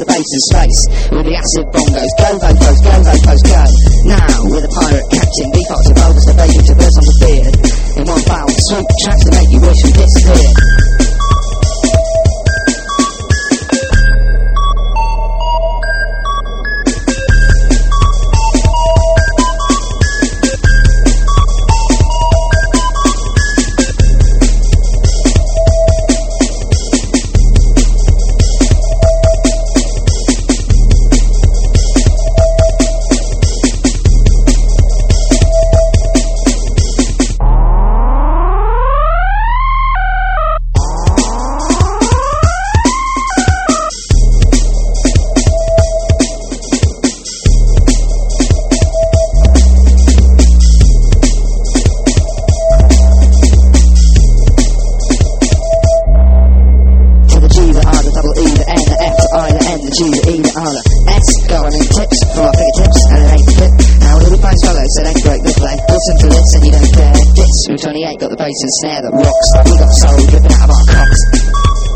bass in space with the acid bongos. Go vocals, go. Now with a pirate captain, defaults of overs, the baby to birds on the beard. In one bow, swoop tracks to make you wish and disappear. G, the E, the R, the S, go on in tips from our fingertips, and it ain't flip. Now all the phones follow, so they break the play. Listen to this and you don't care. Dits from 28 got the bass and snare that rocks. We got soul dripping out of our cocks.